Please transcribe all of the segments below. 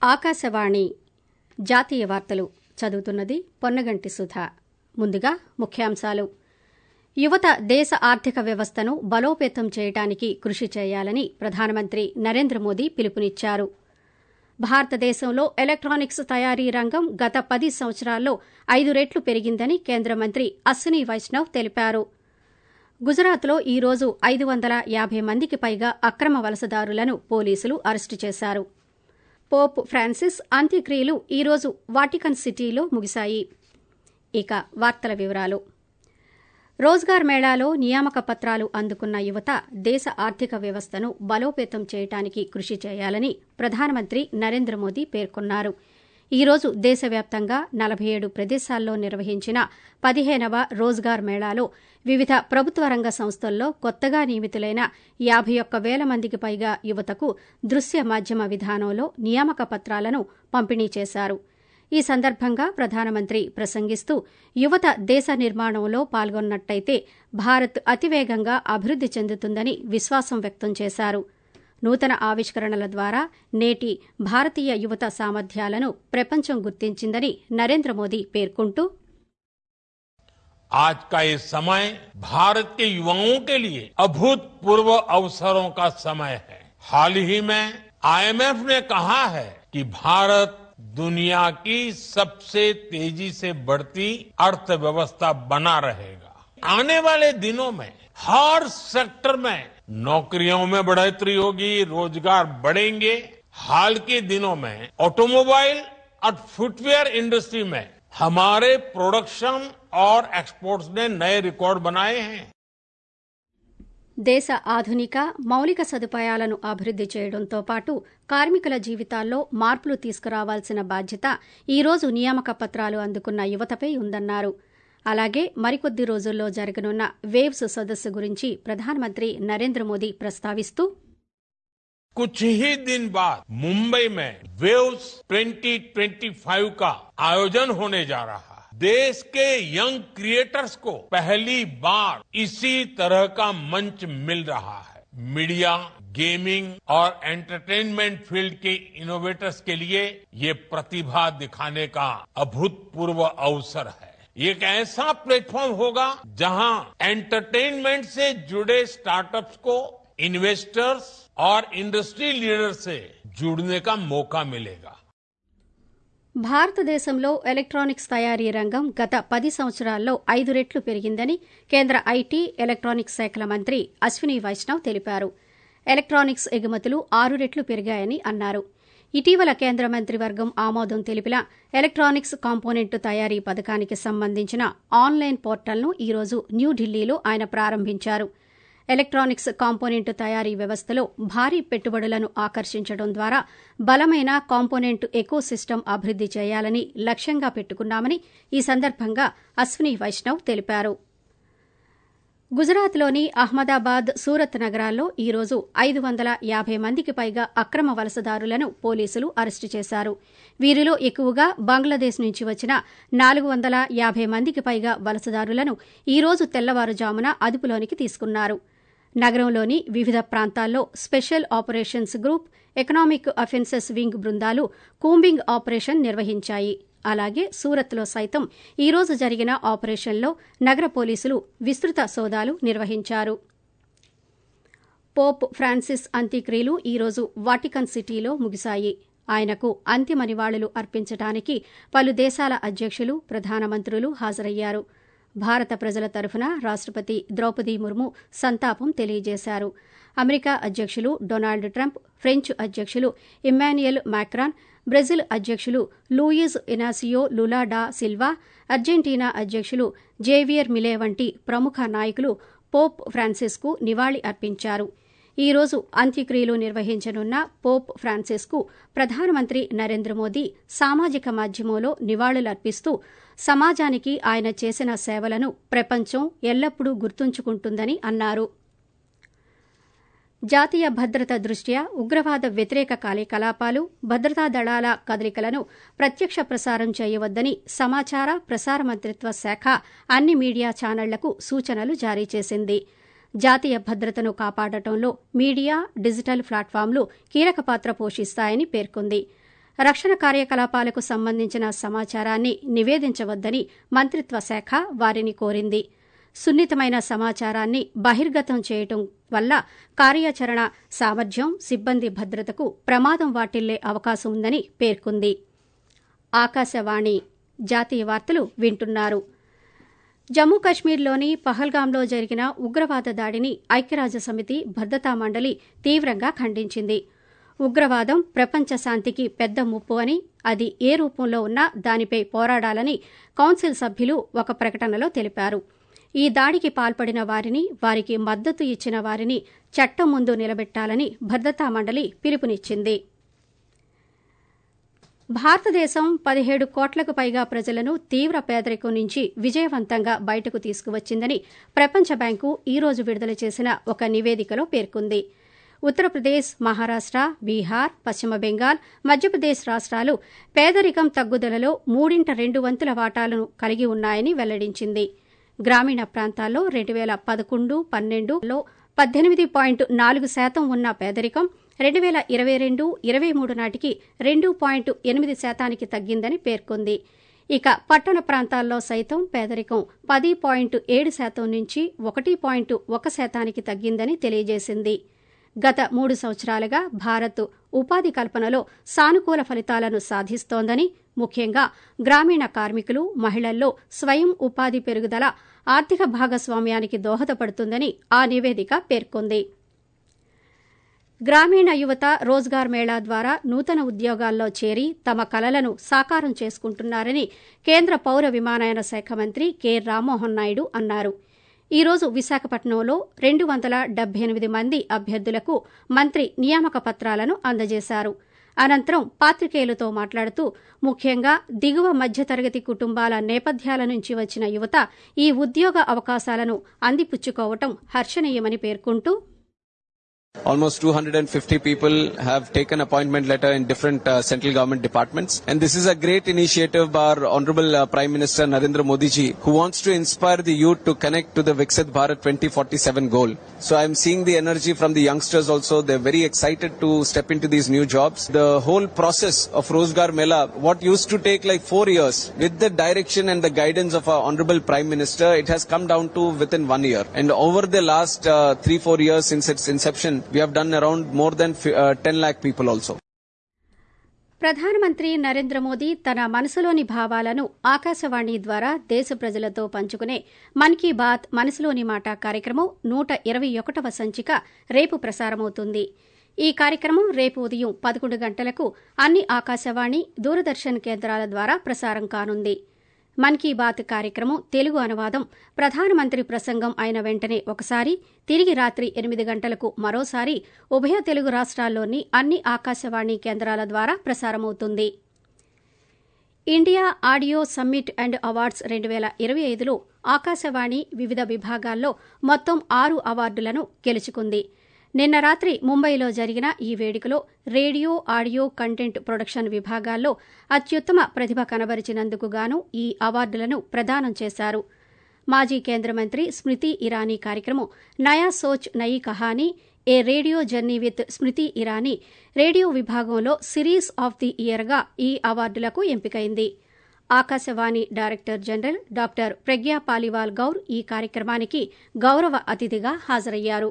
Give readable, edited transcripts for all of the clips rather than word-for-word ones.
ఆకాశవాణి జాతీయ వార్తలు చదువుతున్నది పొన్నగంటి సుధ. ముందుగా ముఖ్యాంశాలు. యువత దేశ ఆర్థిక వ్యవస్థను బలోపేతం చేయడానికి కృషి చేయాలని ప్రధానమంత్రి నరేంద్ర మోదీ పిలుపునిచ్చారు. భారతదేశంలో ఎలక్ట్రానిక్స్ తయారీ రంగం గత 10 సంవత్సరాల్లో 5 రెట్లు పెరిగిందని కేంద్ర మంత్రి అశ్విని వైష్ణవ్ తెలిపారు. గుజరాత్లో ఈ రోజు 550 మందికి పైగా అక్రమ వలసదారులను పోలీసులు అరెస్టు చేశారు. పోప్ ఫ్రాన్సిస్ అంత్యక్రియలు ఈ రోజు వాటికన్ సిటీలో ముగిశాయి. ఇక వార్తల వివరాలు. రోజ్గార్ మేళాలో నియామక పత్రాలు అందుకున్న యువత దేశ ఆర్థిక వ్యవస్థను బలోపేతం చేయడానికి కృషి చేయాలని ప్రధానమంత్రి నరేంద్ర మోదీ పేర్కొన్నారు. ఈ రోజు దేశవ్యాప్తంగా 47 ప్రదేశాల్లో నిర్వహించిన 15వ రోజ్గార్ మేళాలో వివిధ ప్రభుత్వ రంగ సంస్థల్లో కొత్తగా నియమితులైన 51,000 మందికి పైగా యువతకు దృశ్య మాధ్యమ విధానంలో నియామక పత్రాలను పంపిణీ చేశారు. ఈ సందర్భంగా ప్రధానమంత్రి ప్రసంగిస్తూ యువత దేశ నిర్మాణంలో పాల్గొన్నట్టయితే భారత్ అతివేగంగా అభివృద్ది చెందుతుందని విశ్వాసం వ్యక్తం చేశారు. నూతన ఆవిష్కరణల ద్వారా నేటి భారతీయ యువత సామర్థ్యాలను ప్రపంచం గుర్తించిందని నరేంద్ర మోదీ పేర్కొంటూ आज का ये समय भारत के युवाओं के लिए अभूतपूर्व अवसरों का समय है। हाल ही में IMF ने कहा है कि भारत दुनिया की सबसे तेजी से बढ़ती अर्थव्यवस्था बना रहेगा। आने वाले दिनों में हर सेक्टर में नौकरियों में बढ़ोतरी होगी, रोजगार बढ़ेंगे। हाल के दिनों में ऑटोमोबाइल और फुटवेयर इंडस्ट्री में हमारे प्रोडक्शन और एक्सपोर्ट्स ने नए रिकॉर्ड बनाए हैं. దేశ ఆధునిక మౌలిక సదుపాయాలను అభివృద్ది చేయడంతో పాటు కార్మికుల జీవితాల్లో మార్పులు తీసుకురావాల్సిన బాధ్యత ఈ రోజు నియామక పత్రాలు అందుకున్న యువతపై ఉందన్నారు. అలాగే మరికొద్ది రోజుల్లో జరగనున్న వేవ్స్ సదస్సు గురించి ప్రధానమంత్రి నరేంద్ర మోదీ ప్రస్తావిస్తూ कुछ ही दिन बाद मुंबई में वेव्स 2025 का आयोजन होने जा रहा है. देश के यंग क्रिएटर्स को पहली बार इसी तरह का मंच मिल रहा है. मीडिया, गेमिंग और एंटरटेनमेंट फील्ड के इनोवेटर्स के लिए ये प्रतिभा दिखाने का अभूतपूर्व अवसर है. एक ऐसा प्लेटफॉर्म होगा जहां एंटरटेनमेंट से जुड़े स्टार्टअप्स को इन्वेस्टर्स और इंडस्ट्री लीडर से जुड़ने का मौका मिलेगा. భారతదేశంలో ఎలక్ట్రానిక్స్ తయారీ రంగం గత 10 సంవత్సరాల్లో 5 రెట్లు పెరిగిందని కేంద్ర ఐటీ, ఎలక్ట్రానిక్స్ శాఖల మంత్రి అశ్విని వైష్ణవ్ తెలిపారు. ఎలక్ట్రానిక్స్ ఎగుమతులు 6 రెట్లు పెరిగాయని అన్నారు. ఇటీవల కేంద్ర మంత్రివర్గం ఆమోదం తెలిపిన ఎలక్ట్రానిక్స్ కాంపోనెంట్ తయారీ పథకానికి సంబంధించిన ఆన్లైన్ పోర్టల్ను ఈ రోజు న్యూఢిల్లీలో ఆయన ప్రారంభించారు. ఎలక్ట్రానిక్స్ కాంపోనెంట్ తయారీ వ్యవస్థలో భారీ పెట్టుబడులను ఆకర్షించడం ద్వారా బలమైన కాంపోనెంట్ ఎకోసిస్టమ్ అభివృద్ది చేయాలని లక్ష్యంగా పెట్టుకున్నామని ఈ సందర్భంగా అశ్విని వైష్ణవ్ తెలిపారు. గుజరాత్లోని అహ్మదాబాద్, సూరత్ నగరాల్లో ఈ రోజు 550 మందికి పైగా అక్రమ వలసదారులను పోలీసులు అరెస్టు చేశారు. వీరిలో ఎక్కువగా బంగ్లాదేశ్ నుంచి వచ్చిన 450 మందికి పైగా వలసదారులను ఈ రోజు తెల్లవారుజామున అదుపులోనికి తీసుకున్నారు. నగరంలోని వివిధ ప్రాంతాల్లో special operations group, economic offences wing బృందాలు కూంబింగ్ ఆపరేషన్ నిర్వహించాయి. అలాగే సూరత్లో సైతం ఈ రోజు జరిగిన ఆపరేషన్లో నగర పోలీసులు విస్తృత సోదాలు నిర్వహించారు. పోప్ ఫ్రాన్సిస్ అంత్యక్రియలు ఈ రోజు వాటికన్ సిటీలో ముగిశాయి. ఆయనకు అంతిమ నివాళులు అర్పించడానికి పలు దేశాల అధ్యక్షులు, ప్రధానమంత్రులు హాజరయ్యారు. భారత ప్రజల తరఫున రాష్టపతి ద్రౌపది ముర్ము సంతాపం తెలియజేశారు. అమెరికా అధ్యక్షులు డొనాల్డ్ ట్రంప్, ఫ్రెంచ్ అధ్యక్షులు ఇమ్మాన్యుయల్ మాక్రాన్, బ్రెజిల్ అధ్యక్షులు Luiz Inacio Lula da Silva, Argentina అధ్యక్షులు జేవియర్ మిలే వంటి ప్రముఖ నాయకులు పోప్ ఫ్రాన్సిస్కు నివాళి అర్పించారు. ఈ రోజు అంత్యక్రియలు నిర్వహించనున్న పోప్ ఫ్రాన్సిస్కు ప్రధానమంత్రి నరేంద్ర మోదీ సామాజిక మాధ్యమంలో నివాళులర్పిస్తూ సమాజానికి ఆయన చేసిన సేవలను ప్రపంచం ఎల్లప్పుడూ గుర్తుంచుకుంటుందని అన్నారు. జాతీయ భద్రత దృష్ట్యా ఉగ్రవాద వ్యతిరేక కార్యకలాపాలు, భద్రతా దళాల కదలికలను ప్రత్యక్ష ప్రసారం చేయవద్దని సమాచార ప్రసార మంత్రిత్వ శాఖ అన్ని మీడియా ఛానళ్లకు సూచనలు జారీ చేసింది. జాతీయ భద్రతను కాపాడటంలో మీడియా, డిజిటల్ ప్లాట్ఫామ్లు కీలక పాత్ర పోషిస్తాయని పేర్కొంది. రక్షణ కార్యకలాపాలకు సంబంధించిన సమాచారాన్ని నివేదించవద్దని మంత్రిత్వ శాఖ వారిని కోరింది. సున్నితమైన సమాచారాన్ని బహిర్గతం చేయటం వల్ల కార్యాచరణ సామర్థ్యం, సిబ్బంది భద్రతకు ప్రమాదం వాటిల్లే అవకాశం ఉందని పేర్కొంది. ఆకాశవాణి జాతీయ వార్తలు వింటున్నారు. జమ్మూ కశ్మీర్లోని పహల్గాంలో జరిగిన ఉగ్రవాద దాడిని ఐక్యరాజ్యసమితి భద్రతా మండలి తీవ్రంగా ఖండించింది. ఉగ్రవాదం ప్రపంచ శాంతికి పెద్ద ముప్పు అని, అది ఏ రూపంలో ఉన్నా దానిపై పోరాడాలని కౌన్సిల్ సభ్యులు ఒక ప్రకటనలో తెలిపారు. ఈ దాడికి పాల్పడిన వారిని, వారికి మద్దతు ఇచ్చిన వారిని చట్టం ముందు నిలబెట్టాలని భద్రతా మండలి పిలుపునిచ్చింది. భారతదేశం 17 కోట్లకు పైగా ప్రజలను తీవ్ర పేదరికం నుంచి విజయవంతంగా బయటకు తీసుకువచ్చిందని ప్రపంచ బ్యాంకు ఈ రోజు విడుదల చేసిన ఒక నివేదికలో పేర్కొంది. ఉత్తరప్రదేశ్, మహారాష్ట, బీహార్, పశ్చిమ బెంగాల్, మధ్యప్రదేశ్ రాష్ట్రాలు పేదరికం తగ్గుదలలో 2/3 వాటాలను కలిగి ఉన్నాయని వెల్లడించింది. గ్రామీణ ప్రాంతాల్లో 2011-12లో 18.4% ఉన్న పేదరికం 2022-23 నాటికి 2.8% తగ్గిందని పేర్కొంది. ఇక పట్టణ ప్రాంతాల్లో సైతం పేదరికం 10.7% నుంచి 1.1% తగ్గిందని తెలియజేసింది. గత 3 సంవత్సరాలుగా భారత్ ఉపాధి కల్పనలో సానుకూల ఫలితాలను సాధిస్తోందని, ముఖ్యంగా గ్రామీణ కార్మికులు, మహిళల్లో స్వయం ఉపాధి పెరుగుదల ఆర్థిక భాగస్వామ్యానికి దోహదపడుతుందని ఆ నివేదిక పేర్కొంది. గ్రామీణ యువత రోజ్గార్ మేళా ద్వారా నూతన ఉద్యోగాల్లో చేరి తమ కలలను సాకారం చేసుకుంటున్నారని కేంద్ర పౌర విమానయాన శాఖ మంత్రి కె రామ్మోహన్ నాయుడు అన్నారు. ఈ రోజు విశాఖపట్నంలో 278 మంది అభ్యర్థులకు మంత్రి నియామక పత్రాలను అందజేశారు. అనంతరం పాత్రికేయులతో మాట్లాడుతూ, ముఖ్యంగా దిగువ మధ్యతరగతి కుటుంబాల నేపథ్యాల నుంచి వచ్చిన యువత ఈ ఉద్యోగ అవకాశాలను అందిపుచ్చుకోవటం హర్షణీయమని పేర్కొంటూ, Almost 250 people have taken appointment letter in different central government departments, and this is a great initiative by our Honorable Prime Minister Narendra Modi ji, who wants to inspire the youth to connect to the Viksit Bharat 2047 goal. So I am seeing the energy from the youngsters also. They're very excited to step into these new jobs. The whole process of Rozgar Mela, what used to take like 4 years, with the direction and the guidance of our Honorable Prime Minister, it has come down to within 1 year. And over the last 3-4 years since its inception, we have done around more than 10 lakh people also. ప్రధానమంత్రి నరేంద్ర మోదీ తన మనసులోని భావాలను ఆకాశవాణి ద్వారా దేశ ప్రజలతో పంచుకునే మన్ కీ బాత్ మనసులోని మాట కార్యక్రమం 121వ సంచిక రేపు ప్రసారమవుతుంది. ఈ కార్యక్రమం రేపు ఉదయం 11 గంటలకు అన్ని ఆకాశవాణి, దూరదర్శన్ కేంద్రాల ద్వారా ప్రసారం కానుంది. మన్ కీ బాత్ కార్యక్రమం తెలుగు అనువాదం ప్రధానమంత్రి ప్రసంగం అయిన వెంటనే ఒకసారి, తిరిగి రాత్రి 8 గంటలకు మరోసారి ఉభయ తెలుగు రాష్ట్రాల్లోని అన్ని ఆకాశవాణి కేంద్రాల ద్వారా ప్రసారమవుతుంది. India audio summit and awards 2025లో ఆకాశవాణి వివిధ విభాగాల్లో మొత్తం 6 అవార్డులను గెలుచుకుంది. నిన్న రాత్రి ముంబైలో జరిగిన ఈ వేడుకలో రేడియో, ఆడియో కంటెంట్ ప్రొడక్షన్ విభాగాల్లో అత్యుత్తమ ప్రతిభ కనబరిచినందుకు గాను ఈ అవార్డులను ప్రదానం చేశారు. మాజీ కేంద్ర మంత్రి స్మృతి ఇరానీ కార్యక్రమం Naya Soch Nayi Kahani, a radio journey with Smriti Irani radio విభాగంలో సిరీస్ ఆఫ్ ది ఇయర్గా ఈ అవార్డులకు ఎంపికైంది. Akashvani director general doctor Pragya Paliwal Gaur ఈ కార్యక్రమానికి గౌరవ అతిథిగా హాజరయ్యారు.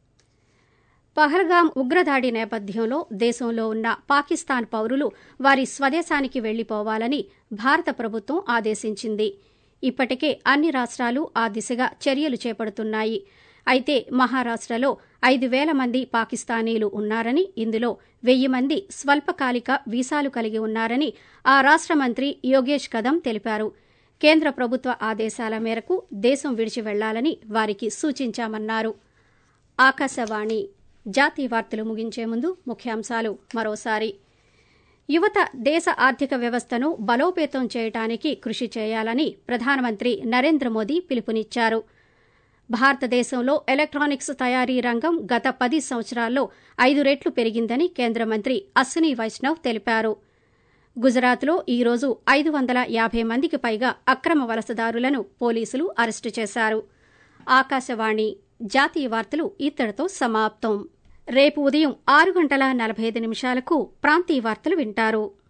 పహల్గాం ఉగ్రదాడి నేపథ్యంలో దేశంలో ఉన్న పాకిస్తాన్ పౌరులు వారి స్వదేశానికి వెళ్లిపోవాలని భారత ప్రభుత్వం ఆదేశించింది. ఇప్పటికే అన్ని రాష్ట్రాలు ఆ దిశగా చర్యలు చేపడుతున్నాయి. అయితే మహారాష్టలో 5,000 మంది పాకిస్తానీలు ఉన్నారని, ఇందులో 1,000 మంది స్వల్పకాలిక వీసాలు కలిగి ఉన్నారని ఆ రాష్ట్ర మంత్రి యోగేష్ కదం తెలిపారు. కేంద్ర ప్రభుత్వ ఆదేశాల మేరకు దేశం విడిచి వెళ్లాలని వారికి సూచించామన్నారు. ఆకాశవాణి జాతీయ వార్తలు ముగించే ముందు ముఖ్యాంశాలు మరోసారి. యువత దేశ ఆర్థిక వ్యవస్థను బలోపేతం చేయడానికి కృషి చేయాలని ప్రధానమంత్రి నరేంద్ర మోదీ పిలుపునిచ్చారు. భారతదేశంలో ఎలక్ట్రానిక్స్ తయారీ రంగం గత 10 సంవత్సరాల్లో 5 రెట్లు పెరిగిందని కేంద్ర మంత్రి అశ్విని వైష్ణవ్ తెలిపారు. గుజరాత్లో ఈ రోజు 550 మందికి పైగా అక్రమ వలసదారులను పోలీసులు అరెస్టు చేశారు. ఆకాశవాణి జాతీయ వార్తలు ఇత్తడితో సమాప్తం. రేపు ఉదయం 6:45 ప్రాంతీయ వార్తలు వింటారు.